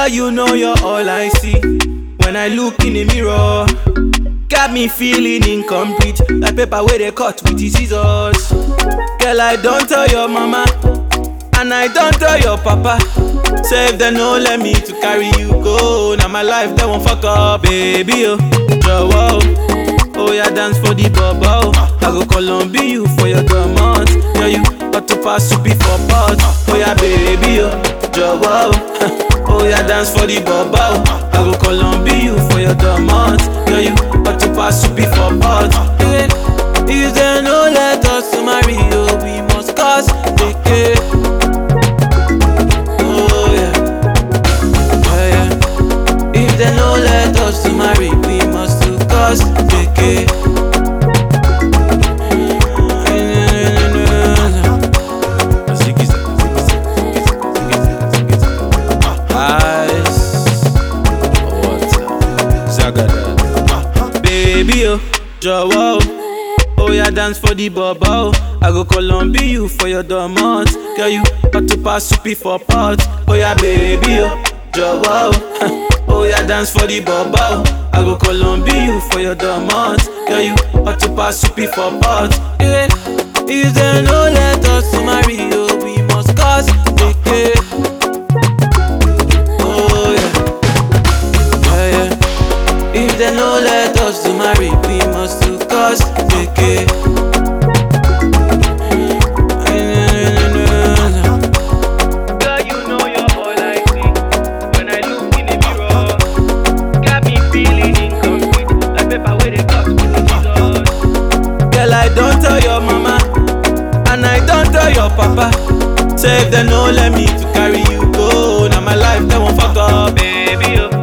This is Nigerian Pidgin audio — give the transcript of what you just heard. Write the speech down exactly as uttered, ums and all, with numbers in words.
Girl, you know you're all I see when I look in the mirror. Got me feeling incomplete, like paper where they cut with the scissors. Girl, I don't tell your mama, and I don't tell your papa. Say if they no let me to carry you go, now my life they won't fuck up, baby. Oh, Jowo, oh yeah, dance for the bubble. I go Colombia you for your domot. Yeah, you got to pass to be for pot. Oh yeah, baby. Oh, Jowo, oh yeah, dance for the bubble. I go Colombia you for your domot. Yeah, you got to pass to be for pot. Yeah. If they no let us to marry, oh, we must cause the cake. Oh yeah, yeah, yeah. If they no let us to marry, we must to cause the cake. Baby, oh, Jowo, oh yeah, dance for the bubble. I go Colombia you for your domot. Girl, you got to pass to for pot. Oh yeah, baby, oh, Jowo, oh yeah, dance for the bubble. I go Colombia you for your domot. Girl, you got to pass to for pot. Yeah. If they no let us to marry, oh, we must cause the cake. Oh yeah, yeah, yeah. If they no let us to marry, we must to cause the cake. Girl, you know you're all I see when I look in the mirror. Got me feeling incomplete, like paper where they cut with the scissors. Girl, I don't tell your mama, and I don't tell your papa. Say if they no let me to carry you go, now my life they won't fuck up, baby. Oh.